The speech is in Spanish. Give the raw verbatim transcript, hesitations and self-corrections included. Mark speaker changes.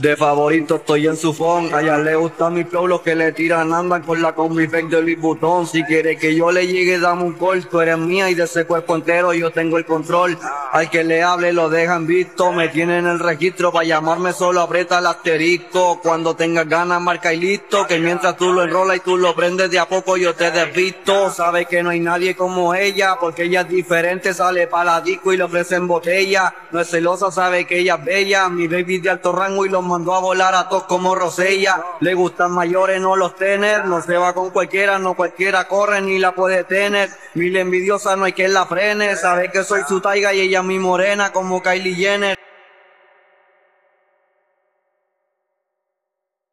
Speaker 1: De favorito estoy en su phone, a ella le gusta mi flow, los que le tiran andan con la combi fake de Louis Vuitton. Si quiere que yo le llegue dame un call, tú eres mía y de ese cuerpo entero yo tengo el control. Al que le hable lo dejan visto, me tienen en el registro, para llamarme solo aprieta el asterisco. Cuando tengas ganas marca y listo, que mientras tú lo enrolas y tú lo prendes de a poco yo te desvisto. Sabe que no hay nadie como ella, porque ella es diferente, sale para la disco y le ofrecen botella. No es celosa, sabe que ella es bella, mi baby de alto rango y los mandó a volar a todos como Rosella. Le gustan mayores, no los tener, no se va con cualquiera, no cualquiera corre ni la puede tener. Mil envidiosa no hay quien la frene, sabe que soy su taiga y ella mi morena como Kylie Jenner.